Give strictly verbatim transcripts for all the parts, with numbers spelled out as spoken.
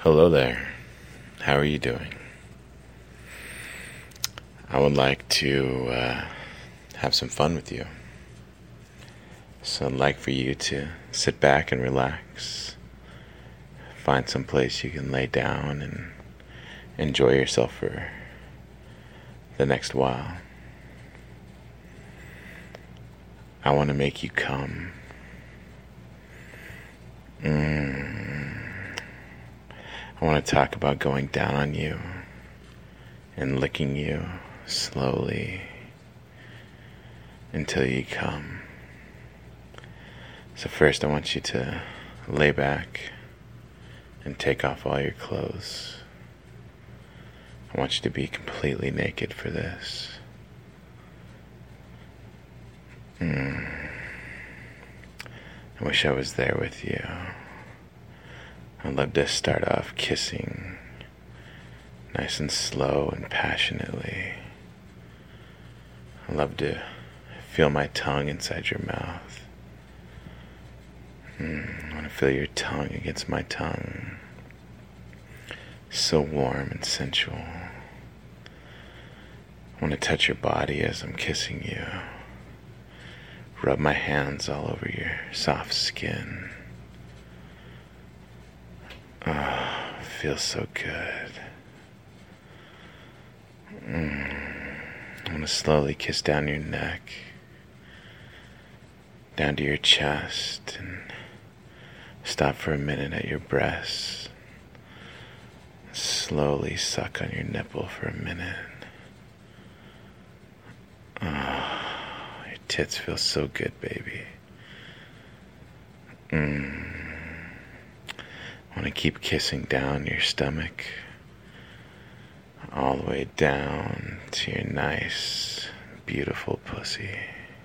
Hello there. How are you doing? I would like to uh, have some fun with you. So I'd like for you to sit back and relax. Find some place you can lay down and enjoy yourself for the next while. I want to make you come. Mm. I want to talk about going down on you and licking you slowly until you come. So first I want you to lay back and take off all your clothes. I want you to be completely naked for this. Mm. I wish I was there with you. I'd love to start off kissing nice and slow and passionately. I love to feel my tongue inside your mouth. Mm, I want to feel your tongue against my tongue. So warm and sensual. I want to touch your body as I'm kissing you. Rub my hands all over your soft skin. Oh, it feels so good. Mm. I want to slowly kiss down your neck, down to your chest, and stop for a minute at your breasts. Slowly suck on your nipple for a minute. Oh, your tits feel so good, baby. Mm. I want to keep kissing down your stomach, all the way down to your nice, beautiful pussy.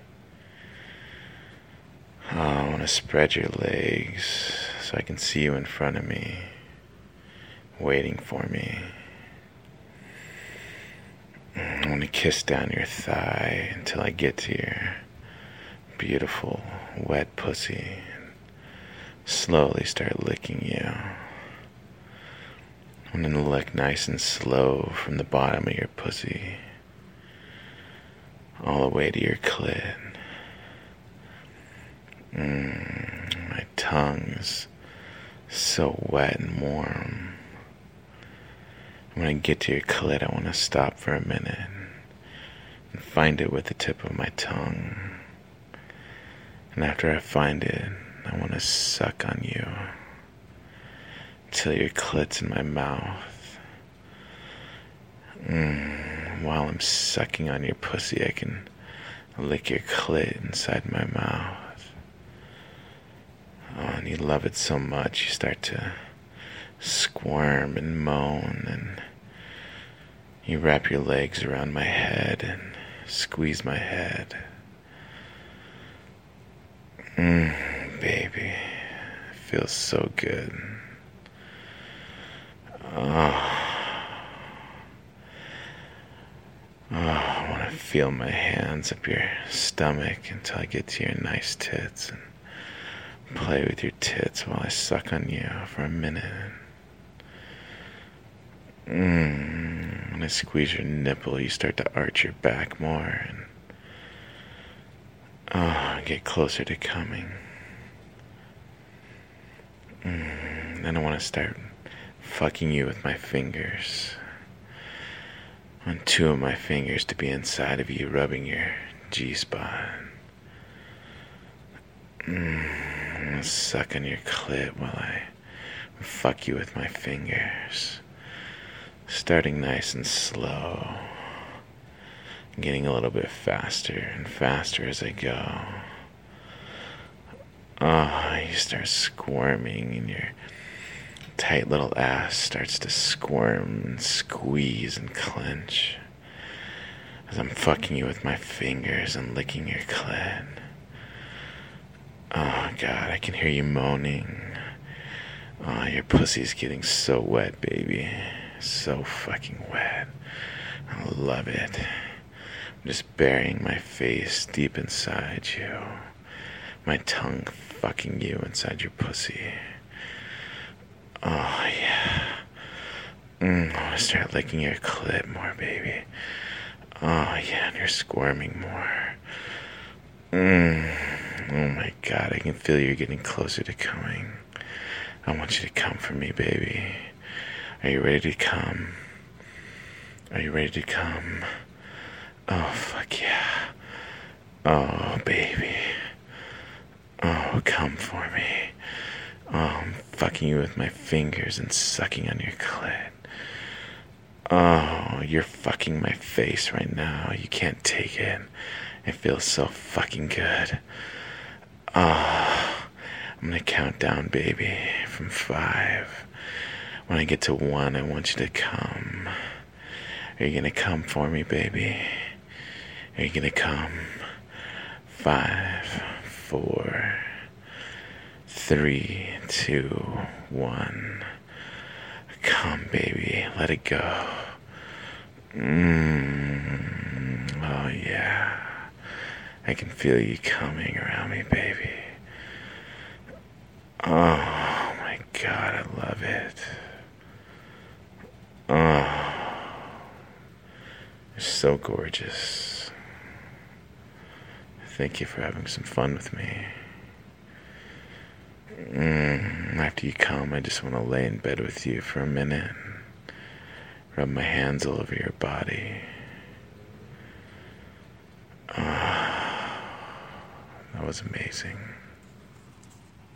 Oh, I want to spread your legs so I can see you in front of me, waiting for me. I want to kiss down your thigh until I get to your beautiful, wet pussy. Slowly start licking you. I'm going to lick nice and slow from the bottom of your pussy all the way to your clit. Mm, my tongue is so wet and warm. When I get to your clit, I want to stop for a minute and find it with the tip of my tongue. And after I find it, I want to suck on you till your clit's in my mouth. Mm, while I'm sucking on your pussy, I can lick your clit inside my mouth. Oh, and you love it so much, you start to squirm and moan, and you wrap your legs around my head and squeeze my head. Mmm, baby, it feels so good. Oh, oh, I want to feel my hands up your stomach until I get to your nice tits and play with your tits while I suck on you for a minute. Mmm, when I squeeze your nipple, you start to arch your back more and oh, get closer to coming. Mm, then I want to start fucking you with my fingers. On two of my fingers to be inside of you, rubbing your G-spot. Mm, I'm gonna suck on your clit while I fuck you with my fingers. Starting nice and slow. Getting a little bit faster and faster as I go. Oh, you start squirming and your tight little ass starts to squirm and squeeze and clench as I'm fucking you with my fingers and licking your clit. Oh God, I can hear you moaning. Oh, your pussy's getting so wet, baby. So fucking wet. I love it. I'm just burying my face deep inside you. My tongue fucking you inside your pussy. Oh, yeah. Mm, I want to start licking your clit more, baby. Oh, yeah, and you're squirming more. Mm. Oh my God, I can feel you're getting closer to coming. I want you to come for me, baby. Are you ready to come? Are you ready to come? Oh, fuck yeah. Oh, baby. Oh, come for me. Oh, I'm fucking you with my fingers and sucking on your clit. Oh, you're fucking my face right now. You can't take it. It feels so fucking good. Oh, I'm gonna count down, baby, from five. When I get to one, I want you to come. Are you gonna come for me, baby? Are you gonna come? Five, four, three, two, one. Come, baby. Let it go. Mmm. Oh, yeah. I can feel you coming around me, baby. Oh, my God. I love it. Oh. You're so gorgeous. Thank you for having some fun with me. Mm, after you come, I just want to lay in bed with you for a minute. Rub my hands all over your body. Oh, that was amazing.